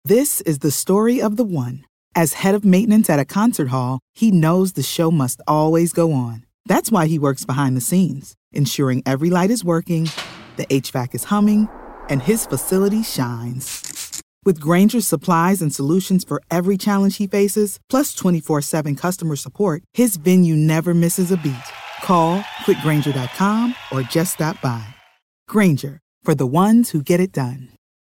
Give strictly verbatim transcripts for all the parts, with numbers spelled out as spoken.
This is the story of the one. As head of maintenance at a concert hall, he knows the show must always go on. That's why he works behind the scenes, ensuring every light is working, the H V A C is humming, and his facility shines. With Grainger's supplies and solutions for every challenge he faces, plus twenty-four seven customer support, his venue never misses a beat. Call quick grainger dot com or just stop by. Grainger, for the ones who get it done.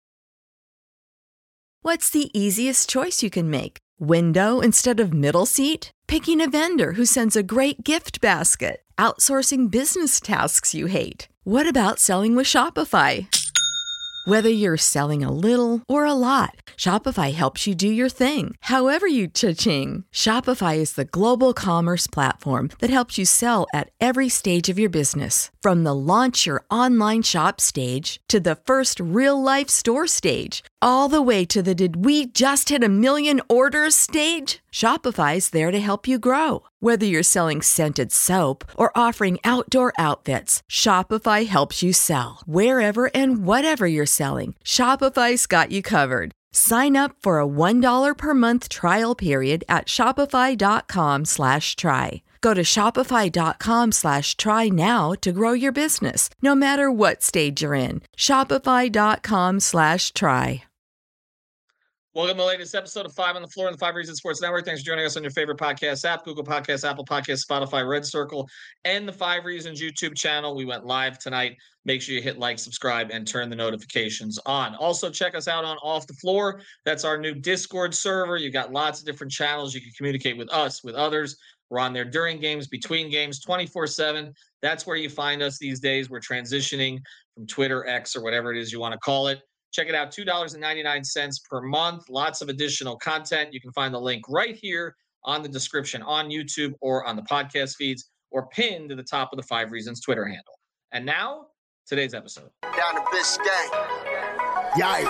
What's the easiest choice you can make? Window instead of middle seat? Picking a vendor who sends a great gift basket? Outsourcing business tasks you hate? What about selling with Shopify? Whether you're selling a little or a lot, Shopify helps you do your thing, however you cha-ching. Shopify is the global commerce platform that helps you sell at every stage of your business. From the launch your online shop stage to the first real-life store stage, all the way to the did we just hit a million orders stage. Shopify's there to help you grow. Whether you're selling scented soap or offering outdoor outfits, Shopify helps you sell. Wherever and whatever you're selling, Shopify's got you covered. Sign up for a one dollar per month trial period at shopify.com slash try. Go to shopify.com slash try now to grow your business, no matter what stage you're in. Shopify.com slash try. Welcome to the latest episode of Five on the Floor on the Five Reasons Sports Network. Thanks for joining us on your favorite podcast app, Google Podcasts, Apple Podcasts, Spotify, Red Circle, and the Five Reasons YouTube channel. We went live tonight. Make sure you hit like, subscribe, and turn the notifications on. Also, check us out on Off the Floor. That's our new Discord server. You've got lots of different channels. You can communicate with us, with others. We're on there during games, between games, twenty-four seven. That's where you find us these days. We're transitioning from Twitter, X, or whatever it is you want to call it. Check it out, two dollars and ninety-nine cents per month. Lots of additional content. You can find the link right here on the description on YouTube or on the podcast feeds or pinned to the top of the Five Reasons Twitter handle. And now, today's episode. Down to Biscayne. Yikes.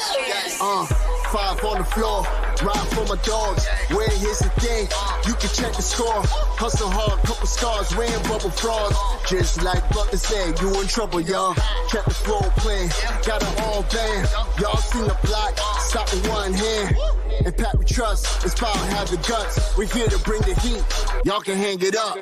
Uh, five on the floor. Ride for my dogs. Where here's the thing. You can check the score. Hustle hard, couple scars. Wearing bubble frogs. Just like Butler said, you in trouble, y'all. Kept the floor playing. Got it all band. Y'all seen the block. Stop with one hand. And Pat we trust. It's power, have the guts. We're here to bring the heat. Y'all can hang it up.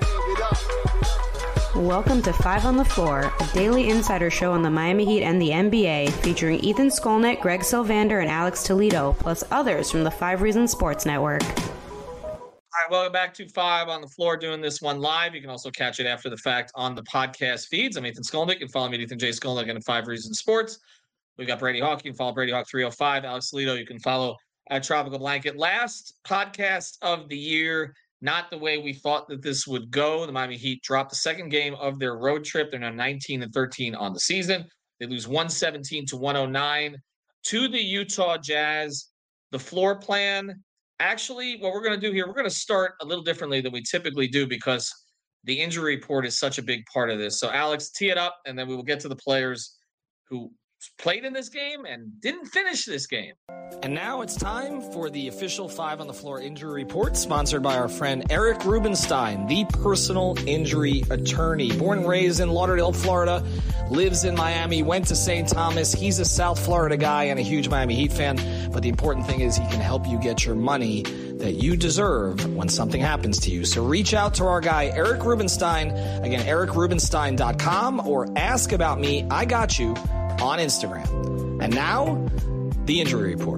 Welcome to Five on the Floor, a daily insider show on the Miami Heat and the N B A, featuring Ethan Skolnick, Greg Sylvander, and Alex Toledo, plus others from the Five Reasons Sports Network. All right, welcome back to Five on the Floor, doing this one live. You can also catch it after the fact on the podcast feeds. I'm Ethan Skolnick. You can follow me at Ethan J. Skolnick and Five Reasons Sports. We've got Brady Hawk. You can follow Brady Hawk three oh five. Alex Toledo, you can follow at Tropical Blanket. Last podcast of the year. Not the way we thought that this would go. The Miami Heat dropped the second game of their road trip. They're now nineteen and thirteen on the season. They lose one seventeen to one oh nine to the Utah Jazz. The floor plan, actually, what we're going to do here, we're going to start a little differently than we typically do because the injury report is such a big part of this. So, Alex, tee it up, and then we will get to the players who played in this game and didn't finish this game. And now it's time for the official Five on the Floor injury report, sponsored by our friend Eric Rubenstein, the personal injury attorney. Born and raised in Lauderdale, Florida, lives in Miami, went to Saint Thomas. He's a South Florida guy and a huge Miami Heat fan. But the important thing is he can help you get your money that you deserve when something happens to you. So reach out to our guy, Eric Rubenstein. Again, eric rubenstein dot com, or ask about me, I got you, on Instagram. And now, the injury report.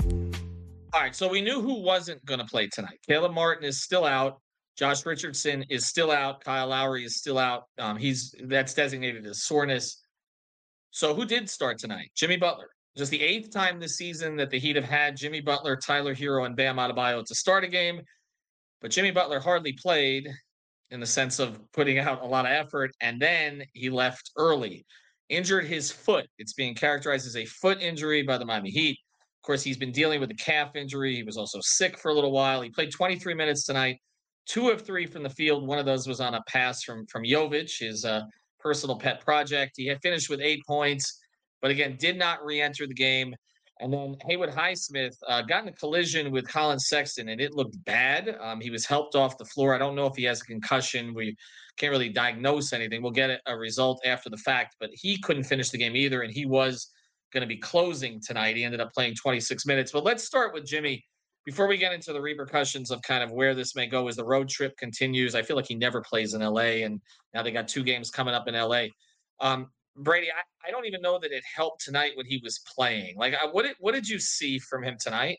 All right, so we knew who wasn't going to play tonight. Caleb Martin is still out. Josh Richardson is still out. Kyle Lowry is still out. Um, he's that's designated as soreness. So who did start tonight? Jimmy Butler. Just the eighth time this season that the Heat have had Jimmy Butler, Tyler Hero, and Bam Adebayo to start a game. But Jimmy Butler hardly played in the sense of putting out a lot of effort, and then he left early. Injured his foot. It's being characterized as a foot injury by the Miami Heat. Of course, he's been dealing with a calf injury. He was also sick for a little while. He played twenty-three minutes tonight, two of three from the field. One of those was on a pass from, from Jovic, his uh, personal pet project. He had finished with eight points, but again, did not re-enter the game. And then Haywood Highsmith uh, got in a collision with Colin Sexton, and it looked bad. Um, he was helped off the floor. I don't know if he has a concussion. We can't really diagnose anything. We'll get a result after the fact, but he couldn't finish the game either, and he was going to be closing tonight. He ended up playing twenty-six minutes. But let's start with Jimmy. Before we get into the repercussions of kind of where this may go as the road trip continues, I feel like he never plays in L A, and now they got two games coming up in L A. Um, Brady, I, I don't even know that it helped tonight when he was playing. Like, I, what did what did you see from him tonight?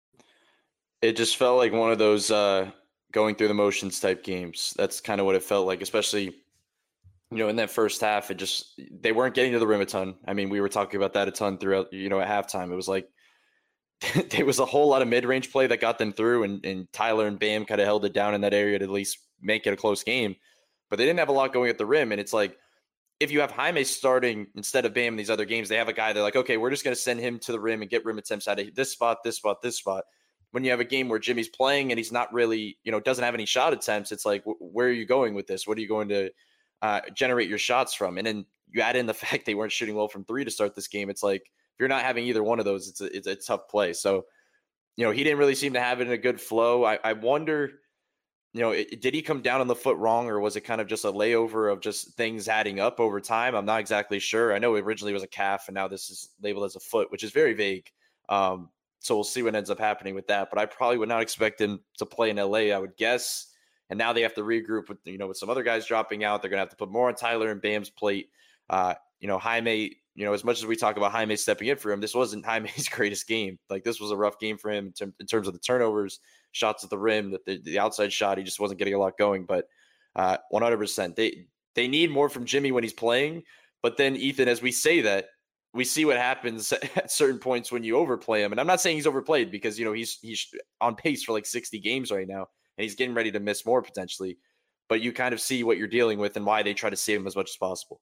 It just felt like one of those uh, going through the motions type games. That's kind of what it felt like, especially, you know, in that first half. It just, they weren't getting to the rim a ton. I mean, we were talking about that a ton throughout, you know, at halftime. It was like, there was a whole lot of mid-range play that got them through, and, and Tyler and Bam kind of held it down in that area to at least make it a close game. But they didn't have a lot going at the rim, and it's like, if you have Jaime starting instead of Bam in these other games, they have a guy, they're like, okay, we're just going to send him to the rim and get rim attempts out of this spot, this spot, this spot. When you have a game where Jimmy's playing and he's not really, you know, doesn't have any shot attempts, it's like, where are you going with this? What are you going to uh, generate your shots from? And then you add in the fact they weren't shooting well from three to start this game. It's like, if you're not having either one of those, it's a, it's a tough play. So, you know, he didn't really seem to have it in a good flow. I, I wonder, you know, it, did he come down on the foot wrong, or was it kind of just a layover of just things adding up over time? I'm not exactly sure. I know it originally was a calf, and now this is labeled as a foot, which is very vague. Um, so we'll see what ends up happening with that. But I probably would not expect him to play in L A, I would guess. And now they have to regroup with, you know, with some other guys dropping out. They're going to have to put more on Tyler and Bam's plate. Uh, you know, Jaime, you know, as much as we talk about Jaime stepping in for him, this wasn't Jaime's greatest game. Like, this was a rough game for him in, term, in terms of the turnovers, shots at the rim, the, the, the outside shot. He just wasn't getting a lot going. But uh, one hundred percent, they they need more from Jimmy when he's playing. But then, Ethan, as we say that, we see what happens at certain points when you overplay him. And I'm not saying he's overplayed, because, you know, he's he's on pace for like sixty games right now, and he's getting ready to miss more potentially. But you kind of see what you're dealing with and why they try to save him as much as possible.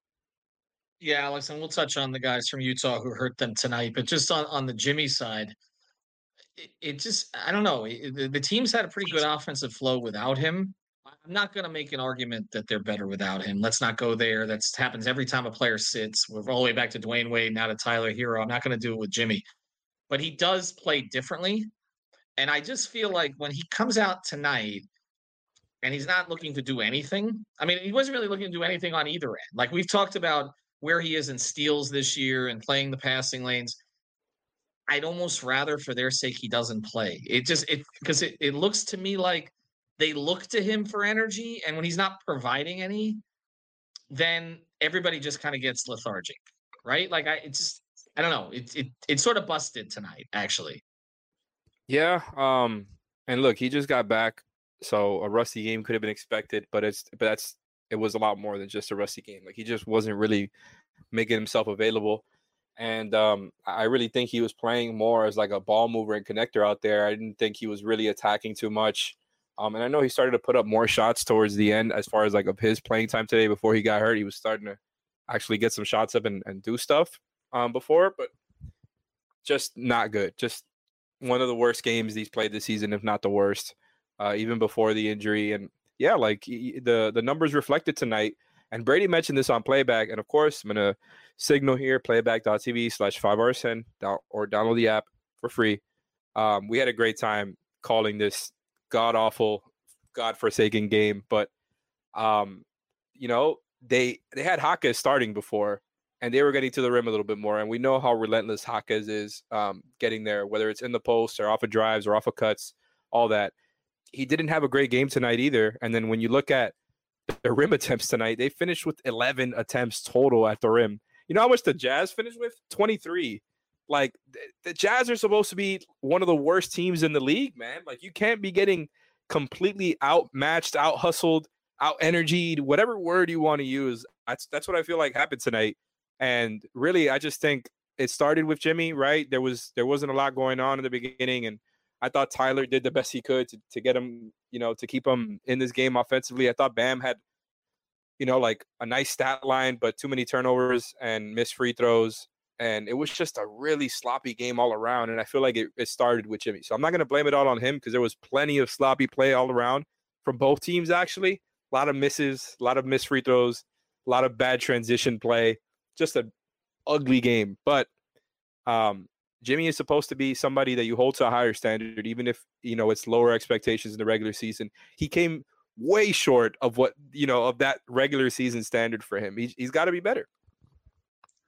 Yeah, Alex, and we'll touch on the guys from Utah who hurt them tonight. But just on, on the Jimmy side, it, it just, I don't know. It, the, the team's had a pretty good offensive flow without him. I'm not going to make an argument that they're better without him. Let's not go there. That happens every time a player sits. We're all the way back to Dwayne Wade, now to Tyler Hero. I'm not going to do it with Jimmy. But he does play differently. And I just feel like when he comes out tonight and he's not looking to do anything, I mean, he wasn't really looking to do anything on either end. Like, we've talked about where he is in steals this year and playing the passing lanes. I'd almost rather, for their sake, he doesn't play. It just, it because it, it looks to me like they look to him for energy, and when he's not providing any, then everybody just kind of gets lethargic, right? Like, I, it's just, I don't know. It, it, it sort of busted tonight, actually. Yeah. Um, and look, he just got back, so a rusty game could have been expected, but it's, but that's, it was a lot more than just a rusty game. Like, he just wasn't really making himself available. And um, I really think he was playing more as like a ball mover and connector out there. I didn't think he was really attacking too much. Um, and I know he started to put up more shots towards the end as far as like of his playing time today. Before he got hurt, he was starting to actually get some shots up and, and do stuff um, before, but just not good. Just one of the worst games he's played this season, if not the worst, uh, even before the injury. And yeah, like he, the, the numbers reflected tonight. And Brady mentioned this on playback. And of course, I'm going to signal here, playback.tv slash 5RSN, or download the app for free. Um, we had a great time calling this god-awful, god-forsaken game. But, um, you know, they they had Jaquez starting before, and they were getting to the rim a little bit more. And we know how relentless Jaquez is um, getting there, whether it's in the post or off of drives or off of cuts, all that. He didn't have a great game tonight either. And then when you look at the rim attempts tonight, they finished with eleven attempts total at the rim. You know how much the Jazz finished with? twenty-three. Like, the Jazz are supposed to be one of the worst teams in the league, man. Like, you can't be getting completely outmatched, out-hustled, out-energied, whatever word you want to use. That's, that's what I feel like happened tonight. And really, I just think it started with Jimmy, right? There, was, there wasn't a lot going on in the beginning, and I thought Tyler did the best he could to, to get him, you know, to keep him in this game offensively. I thought Bam had, you know, like a nice stat line, but too many turnovers and missed free throws. And it was just a really sloppy game all around. And I feel like it, it started with Jimmy. So I'm not going to blame it all on him, because there was plenty of sloppy play all around from both teams, actually. A lot of misses, a lot of missed free throws, a lot of bad transition play. Just an ugly game. But um, Jimmy is supposed to be somebody that you hold to a higher standard, even if, you know, it's lower expectations in the regular season. He came way short of what, you know, of that regular season standard for him. He, he's got to be better.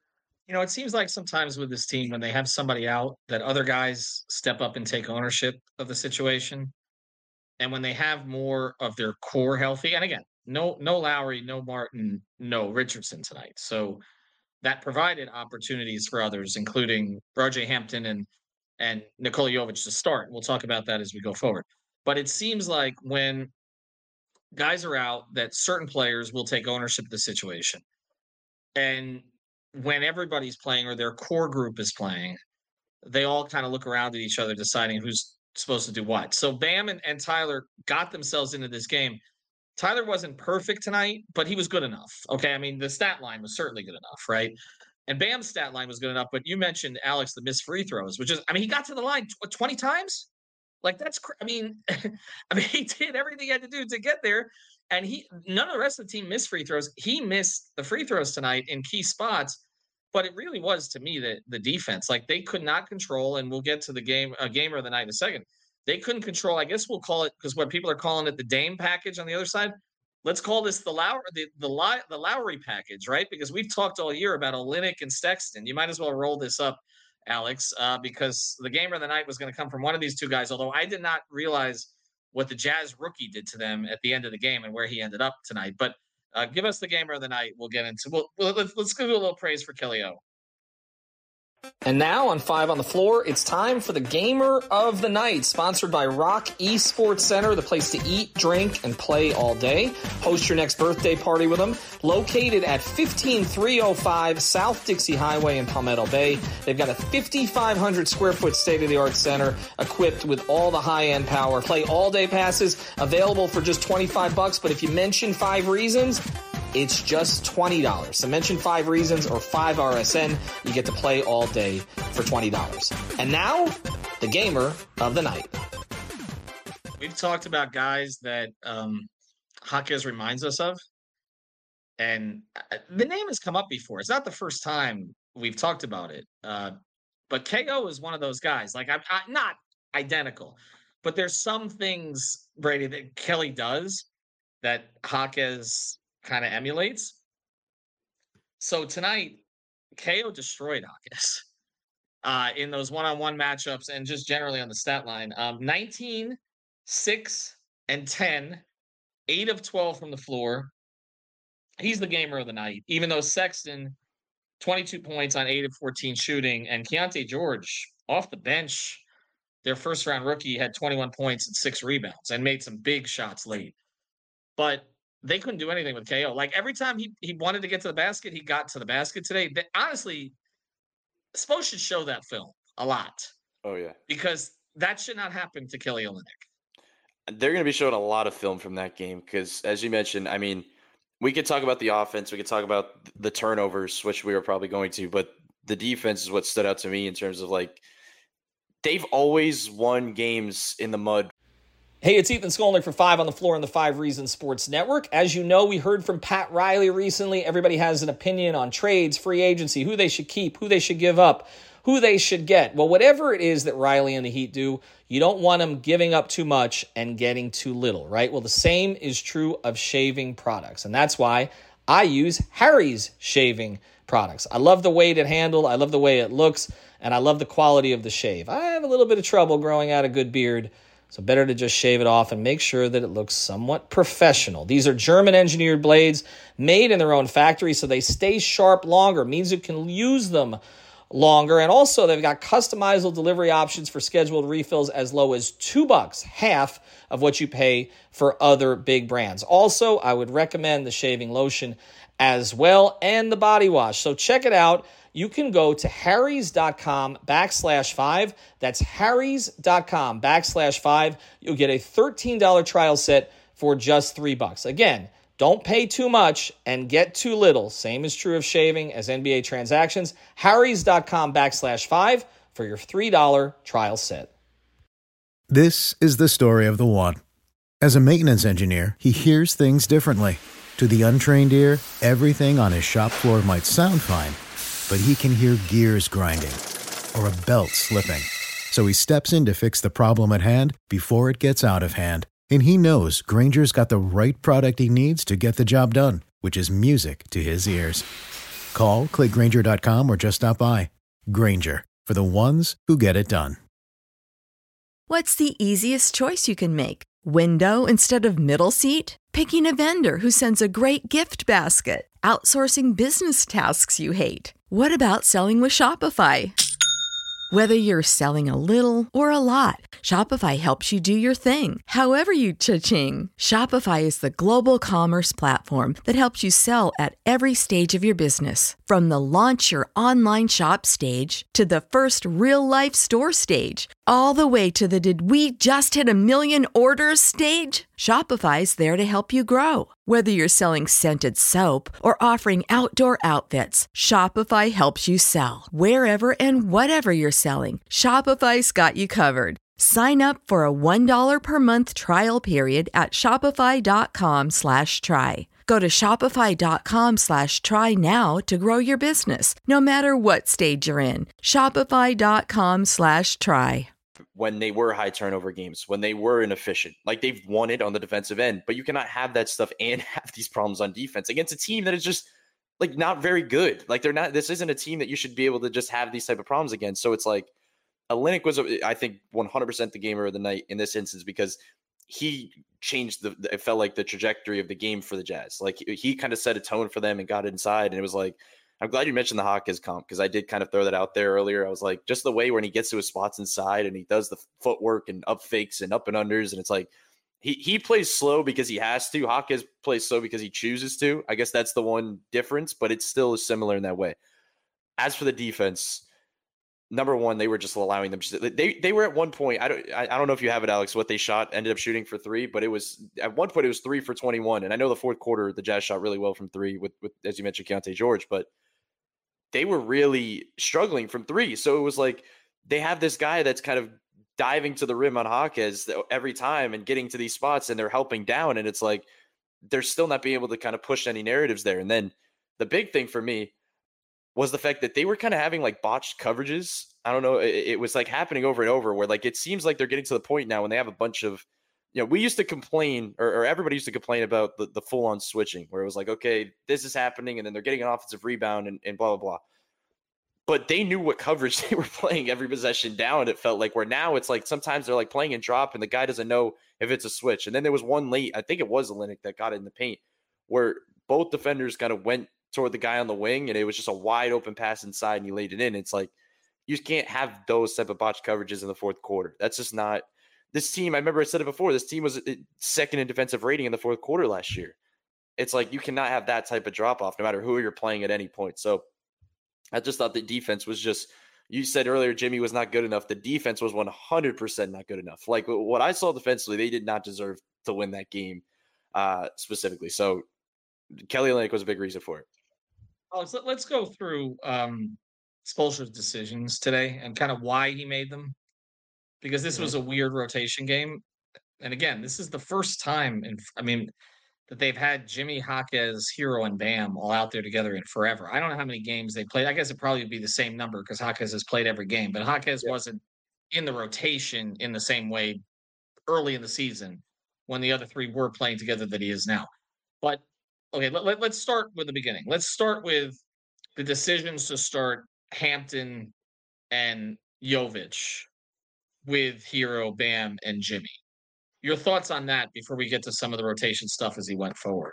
You know, it seems like sometimes with this team, when they have somebody out, that other guys step up and take ownership of the situation. And when they have more of their core healthy, and again, no, no Lowry, no Martin, no Richardson tonight. So that provided opportunities for others, including R J Hampton and and Nikola Jovic to start. We'll talk about that as we go forward. But it seems like when guys are out, that certain players will take ownership of the situation. And when everybody's playing or their core group is playing, they all kind of look around at each other deciding who's supposed to do what. So Bam and, and Tyler got themselves into this game. Tyler wasn't perfect tonight, but he was good enough. Okay, I mean, the stat line was certainly good enough, right? And Bam's stat line was good enough, but you mentioned, Alex, the missed free throws, which is, I mean, he got to the line twenty times? Like, that's, I mean, I mean, he did everything he had to do to get there, and he, none of the rest of the team missed free throws. He missed the free throws tonight in key spots, but it really was, to me, the, the defense. Like, they could not control, and we'll get to the game, uh, gamer of the night in a second. They couldn't control, I guess we'll call it, because what people are calling it the Dame package on the other side. Let's call this the Lowry, the, the, the Lowry package, right? Because we've talked all year about Olynyk and Sexton. You might as well roll this up, Alex, uh, because the gamer of the night was going to come from one of these two guys, although I did not realize what the Jazz rookie did to them at the end of the game and where he ended up tonight. But uh, give us the gamer of the night. We'll get into we'll, we'll, let's, let's give you a little praise for Kelly O. And now on Five on the Floor, it's time for the Gamer of the Night, sponsored by Rock Esports Center, the place to eat, drink, and play all day. Host your next birthday party with them. Located at fifteen three oh five South Dixie Highway in Palmetto Bay. They've got a fifty-five hundred square foot state-of-the-art center equipped with all the high-end power. Play all-day passes available for just twenty-five bucks, but if you mention Five Reasons, it's just twenty dollars. So mention Five Reasons or five R S N. You get to play all day for twenty dollars. And now, the Gamer of the Night. We've talked about guys that um, Jaquez reminds us of. And the name has come up before. It's not the first time we've talked about it. Uh, but K O is one of those guys. Like, I'm, I'm not identical. But there's some things, Brady, that Kelly does that Jaquez kind of emulates. So tonight, K O destroyed Jaquez uh, in those one-on-one matchups and just generally on the stat line. Um, nineteen, six, and ten, eight of twelve from the floor. He's the gamer of the night, even though Sexton, twenty-two points on eight of fourteen shooting, and Keontae George off the bench, their first-round rookie, had twenty-one points and six rebounds and made some big shots late. But they couldn't do anything with K O. Like, every time he, he wanted to get to the basket, he got to the basket today. They, honestly, Spo should show that film a lot. Oh, yeah. Because that should not happen to Kelly Olynyk. They're going to be showing a lot of film from that game because, as you mentioned, I mean, we could talk about the offense. We could talk about the turnovers, which we are probably going to. But the defense is what stood out to me in terms of, like, they've always won games in the mud. Hey, it's Ethan Skolnick for Five on the Floor on the Five Reasons Sports Network. As you know, we heard from Pat Riley recently. Everybody has an opinion on trades, free agency, who they should keep, who they should give up, who they should get. Well, whatever it is that Riley and the Heat do, you don't want them giving up too much and getting too little, right? Well, the same is true of shaving products, and that's why I use Harry's shaving products. I love the way it handles, I love the way it looks, and I love the quality of the shave. I have a little bit of trouble growing out a good beard, so better to just shave it off and make sure that it looks somewhat professional. These are German-engineered blades made in their own factory, so they stay sharp longer. It means you can use them longer. And also, they've got customizable delivery options for scheduled refills as low as two bucks, half of what you pay for other big brands. Also, I would recommend the shaving lotion as well and the body wash. So check it out. You can go to harrys.com backslash five. That's harrys.com backslash five. You'll get a thirteen dollars trial set for just three bucks. Again, don't pay too much and get too little. Same is true of shaving as N B A transactions. harrys.com backslash five for your three dollars trial set. This is the story of the one. As a maintenance engineer, he hears things differently. To the untrained ear, everything on his shop floor might sound fine, but he can hear gears grinding or a belt slipping. So he steps in to fix the problem at hand before it gets out of hand. And he knows Grainger's got the right product he needs to get the job done, which is music to his ears. Call, click Grainger dot com, or just stop by. Grainger, for the ones who get it done. What's the easiest choice you can make? Window instead of middle seat? Picking a vendor who sends a great gift basket? Outsourcing business tasks you hate? What about selling with Shopify? Whether you're selling a little or a lot, Shopify helps you do your thing, however you cha-ching. Shopify is the global commerce platform that helps you sell at every stage of your business. From the launch your online shop stage to the first real-life store stage, all the way to the did we just hit a million orders stage. Shopify's there to help you grow. Whether you're selling scented soap or offering outdoor outfits, Shopify helps you sell. Wherever and whatever you're selling, Shopify's got you covered. Sign up for a one dollar per month trial period at shopify.com slash try. Go to shopify.com slash try now to grow your business, no matter what stage you're in. Shopify.com slash try. When they were high turnover games, when they were inefficient, like they've won it on the defensive end, but you cannot have that stuff and have these problems on defense against a team that is just like not very good. Like they're not, this isn't a team that you should be able to just have these type of problems against. So it's like Olynyk was, I think, one hundred percent the gamer of the night in this instance because he changed the, it felt like the trajectory of the game for the Jazz. Like he, he kind of set a tone for them and got inside. And it was like, I'm glad you mentioned the Hawkes comp because I did kind of throw that out there earlier. I was like, just the way when he gets to his spots inside and he does the footwork and up fakes and up and unders. And it's like, he, he plays slow because he has to. Hawkes plays slow because he chooses to. I guess that's the one difference, but it's still similar in that way. As for the defense, number one, they were just allowing them. They they were at one point. I don't I don't know if you have it, Alex. What they shot ended up shooting for three, but it was at one point it was three for twenty-one. And I know the fourth quarter the Jazz shot really well from three with, with as you mentioned, Keyonte George, but they were really struggling from three. So it was like they have this guy that's kind of diving to the rim on Hawkes every time and getting to these spots, and they're helping down. And it's like they're still not being able to kind of push any narratives there. And then the big thing for me was the fact that they were kind of having like botched coverages. I don't know. It, it was like happening over and over where like it seems like they're getting to the point now when they have a bunch of, you know, we used to complain or, or everybody used to complain about the, the full on switching where it was like, okay, this is happening. And then they're getting an offensive rebound and, and blah, blah, blah. But they knew what coverage they were playing every possession down. It felt like where now it's like sometimes they're like playing and drop and the guy doesn't know if it's a switch. And then there was one late, I think it was Olynyk that got it in the paint where both defenders kind of went toward the guy on the wing and it was just a wide open pass inside and he laid it in. It's like, you can't have those type of botched coverages in the fourth quarter. That's just not this team. I remember I said it before, this team was second in defensive rating in the fourth quarter last year. It's like, you cannot have that type of drop off no matter who you're playing at any point. So I just thought the defense was just, you said earlier, Jimmy was not good enough. The defense was one hundred percent not good enough. Like what I saw defensively, they did not deserve to win that game uh, specifically. So Kelly Olynyk was a big reason for it. Oh, so let's go through um, Spoelstra's decisions today and kind of why he made them, because this mm-hmm. was a weird rotation game. And again, this is the first time, in, I mean, that they've had Jimmy, Hawkes, Hero, and Bam all out there together in forever. I don't know how many games they played. I guess it'd probably be the same number because Hawkes has played every game, but Hawkes yeah. wasn't in the rotation in the same way early in the season when the other three were playing together that he is now. But okay, let, let, let's start with the beginning. Let's start with the decisions to start Hampton and Jovic with Hero, Bam, and Jimmy. Your thoughts on that before we get to some of the rotation stuff as he went forward?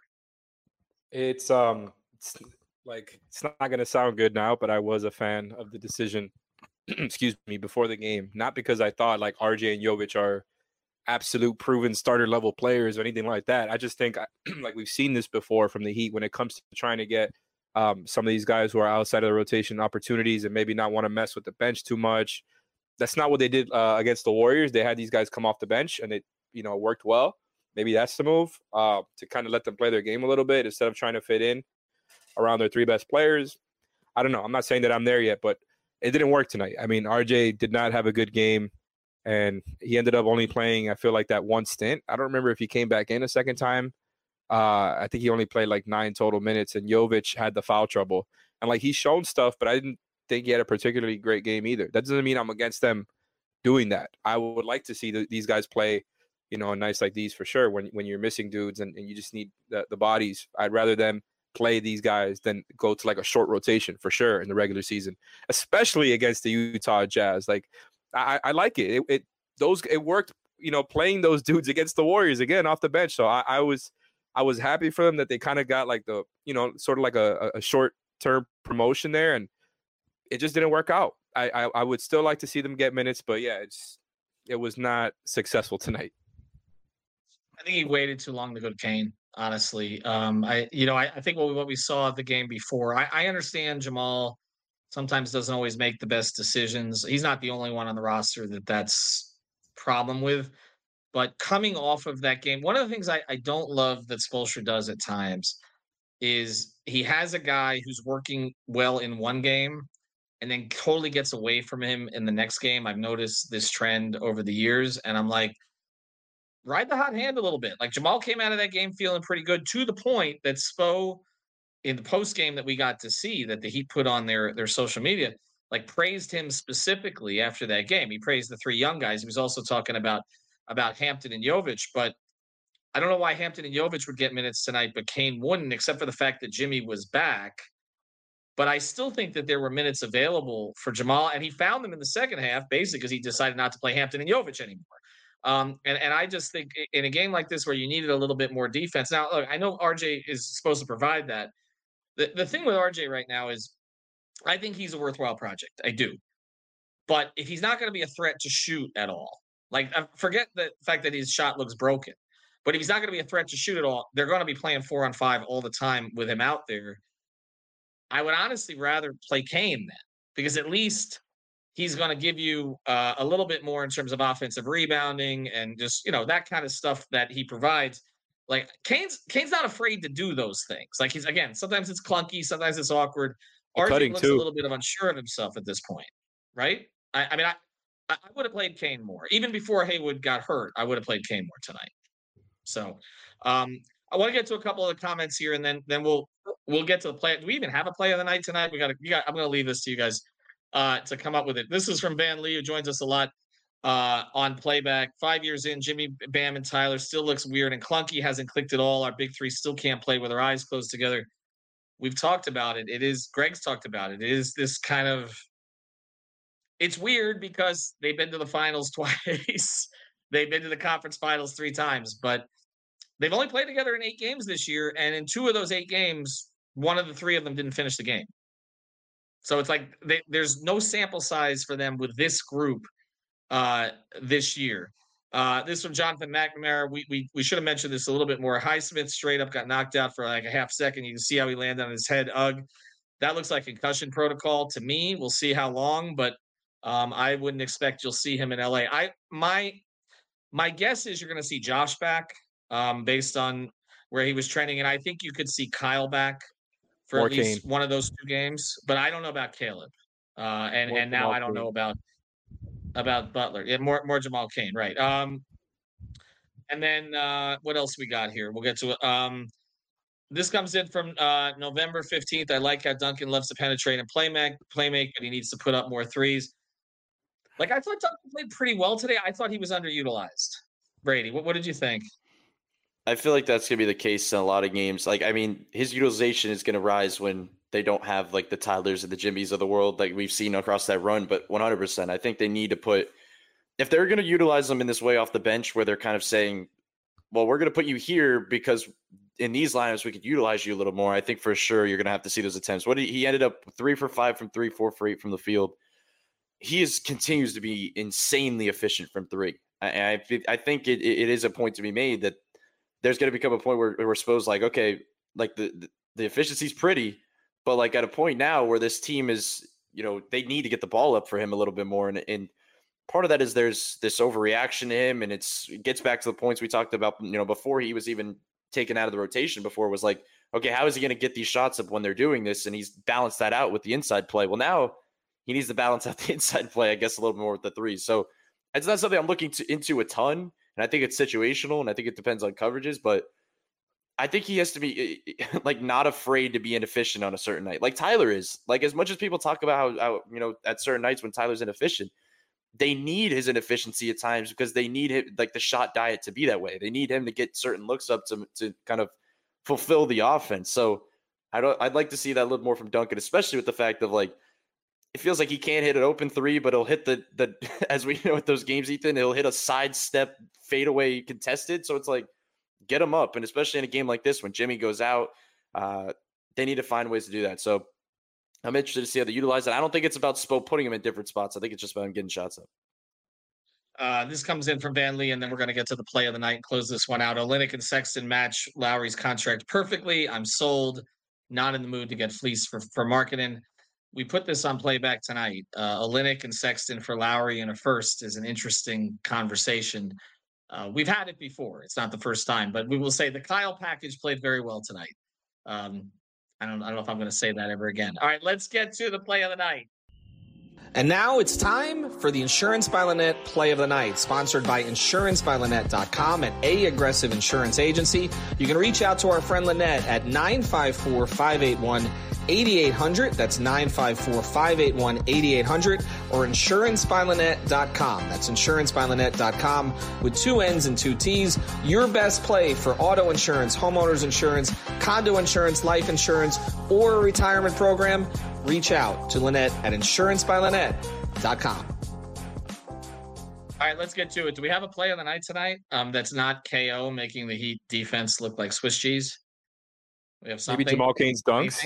It's um, it's like it's not going to sound good now, but I was a fan of the decision. excuse me, before the game, not because I thought like R J and Jovic are absolute proven starter level players or anything like that. I just think like we've seen this before from the Heat when it comes to trying to get um, some of these guys who are outside of the rotation opportunities and maybe not want to mess with the bench too much. That's not what they did uh, against the Warriors. They had these guys come off the bench and it, you know, worked well. Maybe that's the move uh, to kind of let them play their game a little bit instead of trying to fit in around their three best players. I don't know. I'm not saying that I'm there yet, but it didn't work tonight. I mean, R J did not have a good game. And he ended up only playing, I feel like, that one stint. I don't remember if he came back in a second time. Uh, I think he only played like nine total minutes, and Jovic had the foul trouble. And, like, he's shown stuff, but I didn't think he had a particularly great game either. That doesn't mean I'm against them doing that. I would like to see the, these guys play, you know, nights like these for sure when when you're missing dudes and, and you just need the, the bodies. I'd rather them play these guys than go to like a short rotation for sure in the regular season, especially against the Utah Jazz. Like I, I like it. it. It those it worked, you know, playing those dudes against the Warriors again off the bench. So I, I was I was happy for them that they kind of got like the, you know, sort of like a, a short term promotion there, and it just didn't work out. I, I I would still like to see them get minutes, but yeah, it's it was not successful tonight. I think he waited too long to go to Kane. Honestly, um, I you know I, I think what we, what we saw at the game before. I, I understand Jamal sometimes doesn't always make the best decisions. He's not the only one on the roster that that's problem with. But coming off of that game, one of the things I, I don't love that Spoelstra does at times is he has a guy who's working well in one game and then totally gets away from him in the next game. I've noticed this trend over the years, and I'm like, ride the hot hand a little bit. Like Jamal came out of that game feeling pretty good, to the point that Spo, in the post game that we got to see that the Heat put on their their social media, like praised him specifically after that game. He praised the three young guys. He was also talking about about Hampton and Jovic, but I don't know why Hampton and Jovic would get minutes tonight, but Kane wouldn't, except for the fact that Jimmy was back. But I still think that there were minutes available for Jamal, and he found them in the second half, basically because he decided not to play Hampton and Jovic anymore. Um, and, and I just think in a game like this where you needed a little bit more defense. Now, look, I know R J is supposed to provide that. The, the thing with R J right now is I think he's a worthwhile project. I do. But if he's not going to be a threat to shoot at all, like forget the fact that his shot looks broken, but if he's not going to be a threat to shoot at all, they're going to be playing four on five all the time with him out there. I would honestly rather play Kane then, because at least he's going to give you uh, a little bit more in terms of offensive rebounding and just, you know, that kind of stuff that he provides. Like Kane's Kane's not afraid to do those things. Like he's, again, sometimes it's clunky, sometimes it's awkward. R J looks too. a little bit of unsure of himself at this point, right? I, I mean, I, I would have played Kane more. Even before Haywood got hurt, I would have played Kane more tonight. So um, I want to get to a couple of the comments here, and then then we'll we'll get to the play. Do we even have a play of the night tonight? We got to. Got, I'm going to leave this to you guys uh, to come up with it. This is from Van Lee, who joins us a lot uh, on playback. Five years in, Jimmy, Bam, and Tyler still looks weird and clunky. Hasn't clicked at all. Our big three still can't play with our eyes closed together. We've talked about it. It is Greg's talked about it. It is this kind of. It's weird because they've been to the finals twice. They've been to the conference finals three times, but they've only played together in eight games this year. And in two of those eight games, one of the three of them didn't finish the game. So it's like they, there's no sample size for them with this group uh, this year. Uh, this from Jonathan McNamara. We, we we should have mentioned this a little bit more. Highsmith straight up got knocked out for like a half second. You can see how he landed on his head. Ugh. That looks like concussion protocol to me. We'll see how long, but um, I wouldn't expect you'll see him in L A. I my my guess is you're going to see Josh back um, based on where he was trending, and I think you could see Kyle back for More at least Kane. one of those two games. But I don't know about Caleb, uh, and More and now Jamal I don't Kane. know about about Butler. Yeah, more more Jamal Kane, right? Um, and then uh, what else we got here? We'll get to it. Um, this comes in from uh, November fifteenth. I like how Duncan loves to penetrate and play make, play make, but he needs to put up more threes. Like, I thought Duncan played pretty well today. I thought he was underutilized. Brady, what, what did you think? I feel like that's going to be the case in a lot of games. Like, I mean, his utilization is going to rise when they don't have, like, the Tylers and the Jimmys of the world like we've seen across that run. But one hundred percent, I think they need to put – if they're going to utilize them in this way off the bench where they're kind of saying, well, we're going to put you here because in these lineups we could utilize you a little more, I think for sure you're going to have to see those attempts. What did he, he ended up three for five from three, four for eight from the field. He is continues to be insanely efficient from three. I, I, I think it, it is a point to be made that there's going to become a point where, where we're supposed like, okay, like the, the, the efficiency's pretty, but like at a point now where this team is, you know, they need to get the ball up for him a little bit more. And, and part of that is there's this overreaction to him. And it's, it gets back to the points we talked about, you know, before he was even taken out of the rotation before. It was like, okay, how is he going to get these shots up when they're doing this? And he's balanced that out with the inside play. Well, now he needs to balance out the inside play, I guess, a little more with the threes. So it's not something I'm looking to, into a ton. And I think it's situational, and I think it depends on coverages. But I think he has to be, like, not afraid to be inefficient on a certain night. Like Tyler is. Like, as much as people talk about how, how you know, at certain nights when Tyler's inefficient, they need his inefficiency at times because they need him, like, the shot diet to be that way. They need him to get certain looks up to, to kind of fulfill the offense. So I don't. I'd like to see that a little more from Duncan, especially with the fact of like, it feels like he can't hit an open three, but he'll hit the the as we know with those games, Ethan, he'll hit a sidestep fadeaway contested. So it's like, get him up, and especially in a game like this when Jimmy goes out, uh, they need to find ways to do that. So I'm interested to see how they utilize it. I don't think it's about Spo putting him in different spots. I think it's just about him getting shots up. Uh, this comes in from Van Lee, and then we're going to get to the play of the night and close this one out. Olynyk and Sexton match Lowry's contract perfectly. I'm sold. Not in the mood to get fleeced for, for marketing. We put this on playback tonight. Uh, Olynyk and Sexton for Lowry in a first is an interesting conversation. Uh, we've had it before. It's not the first time, but we will say the Kyle package played very well tonight. Um, I don't, I don't know if I'm going to say that ever again. All right, let's get to the play of the night. And now it's time for the Insurance by Lynette Play of the Night, sponsored by insurance by lynette dot com, an A Aggressive insurance agency. You can reach out to our friend Lynette at nine five four, five eight one, eight eight zero zero. That's nine five four, five eight one, eight eight zero zero, or insurance by lynette dot com. That's insurance by lynette dot com with two N's and two T's. Your best play for auto insurance, homeowners insurance, condo insurance, life insurance, or a retirement program. Reach out to Lynette at insurance by lynette dot com. All right, let's get to it. Do we have a play of the night tonight um, that's not K O making the Heat defense look like Swiss cheese? We have something. Maybe Jamal Cain's dunks.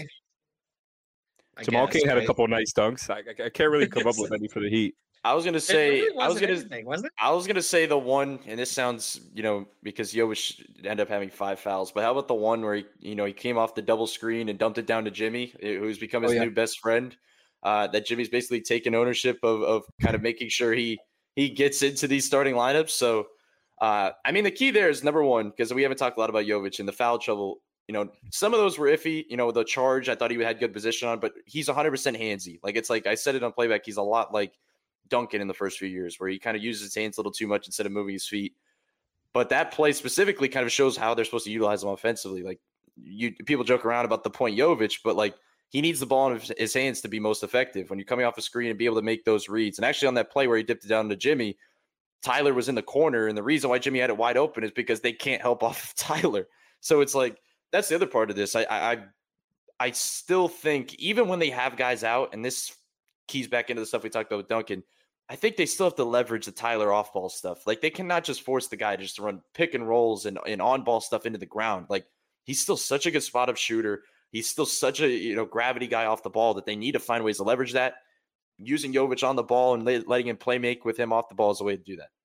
Jamal Cain had a couple of nice dunks. I, I can't really come up with any for the Heat. I was gonna say, really I was gonna, anything, wasn't it? I was gonna say the one, and this sounds, you know, because Jovic ended up having five fouls. But how about the one where he, you know, he came off the double screen and dumped it down to Jimmy, who's become his oh, yeah. new best friend. Uh, that Jimmy's basically taken ownership of, of kind of making sure he he gets into these starting lineups. So, uh, I mean, the key there is number one, because we haven't talked a lot about Jovic and the foul trouble. You know, some of those were iffy. You know, the charge I thought he had good position on, but he's one hundred percent handsy. Like it's like I said it on playback. He's a lot like Duncan in the first few years, where he kind of uses his hands a little too much instead of moving his feet. But that play specifically kind of shows how they're supposed to utilize him offensively. Like you, people joke around about the point Jovic, but like he needs the ball in his hands to be most effective when you're coming off a screen and be able to make those reads. And actually, on that play where he dipped it down to Jimmy, Tyler was in the corner, and the reason why Jimmy had it wide open is because they can't help off of Tyler. So it's like that's the other part of this. I, I, I still think even when they have guys out, and this keys back into the stuff we talked about with Duncan, I think they still have to leverage the Tyler off-ball stuff. Like, they cannot just force the guy just to run pick and rolls and, and on-ball stuff into the ground. Like, he's still such a good spot-up shooter. He's still such a, you know, gravity guy off the ball that they need to find ways to leverage that. Using Jovic on the ball and letting him play make with him off the ball is a way to do that.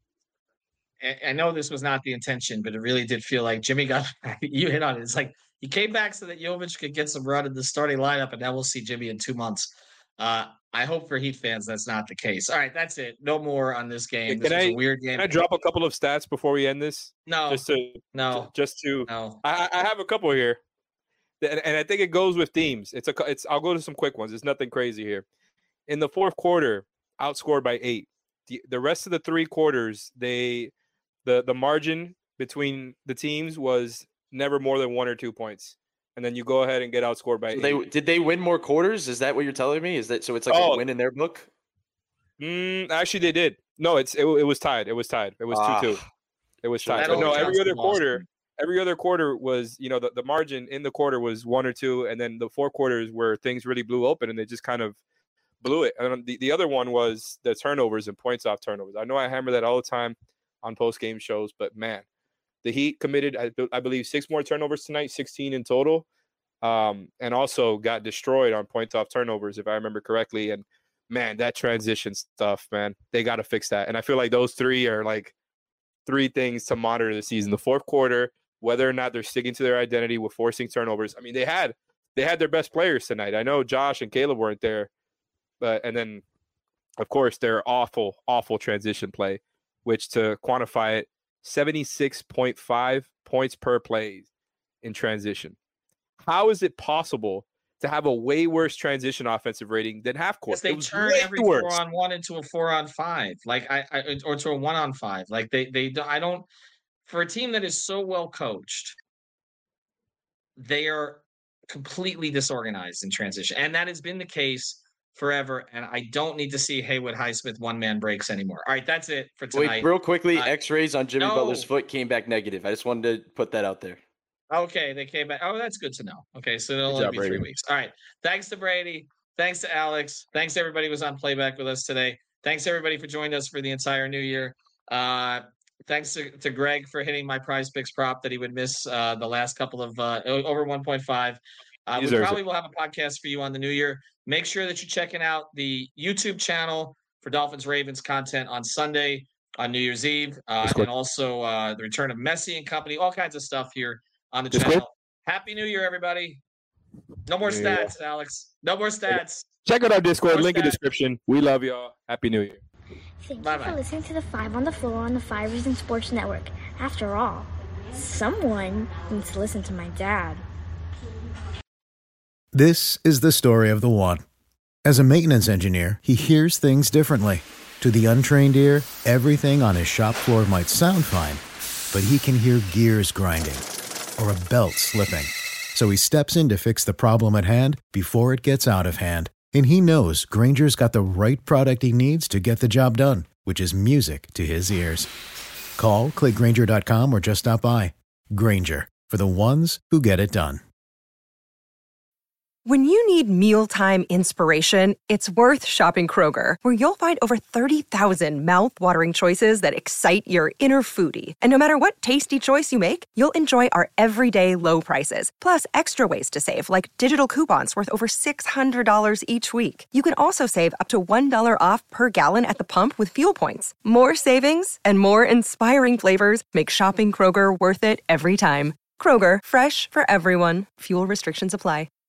I know this was not the intention, but it really did feel like Jimmy got – you hit on it. It's like he came back so that Jovic could get some run in the starting lineup, and now we'll see Jimmy in two months. Uh, I hope for Heat fans that's not the case. All right, that's it. No more on this game. This can was I, a weird game. Can I drop a couple of stats before we end this? No. Just to no. Just to. No. I, I have a couple here, and, and I think it goes with themes. It's a. It's. I'll go to some quick ones. It's nothing crazy here. In the fourth quarter, outscored by eight. The the rest of the three quarters, they, the the margin between the teams was never more than one or two points. And then you go ahead and get outscored by so they eight. Did they win more quarters? Is that what you're telling me? Is that so? It's like oh, a win in their book. Mm, actually, they did. No, it's it, it was tied. It was tied. It was two ah, two. It was tied. So no, every other quarter, every other quarter was, you know, the, the margin in the quarter was one or two, and then the four quarters where things really blew open and they just kind of blew it. And the, the other one was the turnovers and points off turnovers. I know I hammer that all the time on post game shows, but man. The Heat committed, I, I believe, six more turnovers tonight, sixteen in total, um, and also got destroyed on points off turnovers, if I remember correctly. And, man, that transition stuff, man, they got to fix that. And I feel like those three are, like, three things to monitor the season. The fourth quarter, whether or not they're sticking to their identity with forcing turnovers. I mean, they had they had their best players tonight. I know Josh and Caleb weren't there. but And then, of course, their awful, awful transition play, which to quantify it, seventy-six point five points per play in transition. How is it possible to have a way worse transition offensive rating than half court? Because they turn every worse. four on one into a four on five, like I, I or to a one on five. Like they, they, I don't. For a team that is so well coached, they are completely disorganized in transition, and that has been the case forever, and I don't need to see Haywood Highsmith one-man breaks anymore. All right, that's it for tonight. Wait, real quickly, uh, X-rays on Jimmy no. Butler's foot came back negative. I just wanted to put that out there. Okay, they came back. Oh, that's good to know. Okay, so it'll only job, be three Brady. weeks. All right. Thanks to Brady. Thanks to Alex. Thanks to everybody who was on playback with us today. Thanks everybody for joining us for the entire new year. Uh, thanks to, to Greg for hitting my Prize Picks prop that he would miss uh, the last couple of uh, over one point five. Uh, we probably it. will have a podcast for you on the new year. Make sure that you're checking out the YouTube channel for Dolphins Ravens content on Sunday, on New Year's Eve, uh, and also uh, the return of Messi and company, all kinds of stuff here on the Discord. Channel. Happy New Year, everybody. No more New stats, Year. Alex. No more stats. Check out our Discord, no link stats. In the description. We love y'all. Happy New Year. Thank Bye-bye. you for listening to the Five on the Floor on the Five Reasons Sports Network. After all, someone needs to listen to my dad. This is the story of the one. As a maintenance engineer, he hears things differently. To the untrained ear, everything on his shop floor might sound fine, but he can hear gears grinding or a belt slipping. So he steps in to fix the problem at hand before it gets out of hand. And he knows Grainger's got the right product he needs to get the job done, which is music to his ears. Call, click Grainger dot com, or just stop by. Grainger, for the ones who get it done. When you need mealtime inspiration, it's worth shopping Kroger, where you'll find over thirty thousand mouth-watering choices that excite your inner foodie. And no matter what tasty choice you make, you'll enjoy our everyday low prices, plus extra ways to save, like digital coupons worth over six hundred dollars each week. You can also save up to one dollar off per gallon at the pump with fuel points. More savings and more inspiring flavors make shopping Kroger worth it every time. Kroger, fresh for everyone. Fuel restrictions apply.